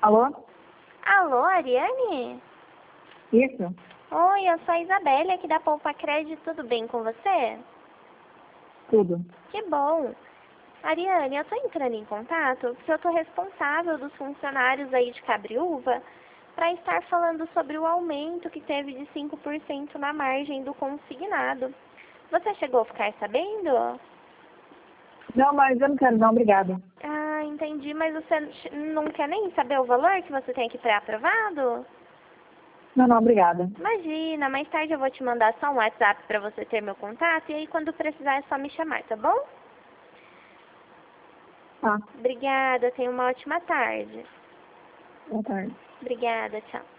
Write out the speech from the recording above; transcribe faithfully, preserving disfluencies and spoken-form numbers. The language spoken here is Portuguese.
Alô? Alô, Ariane? Isso? Oi, eu sou a Isabelle aqui da Poupa Crédito, tudo bem com você? Tudo. Que bom. Ariane, eu tô entrando em contato porque eu tô responsável dos funcionários aí de Cabriúva para estar falando sobre o aumento que teve de cinco por cento na margem do consignado. Você chegou a ficar sabendo? Não, mas eu não quero não, obrigada. Ah, entendi, mas você não quer nem saber o valor que você tem aqui pré-aprovado? Não, não, obrigada. Imagina, mais tarde eu vou te mandar só um WhatsApp para você ter meu contato e aí quando precisar é só me chamar, tá bom? Tá, Obrigada, tenha uma ótima tarde. boa tarde. Obrigada, tchau.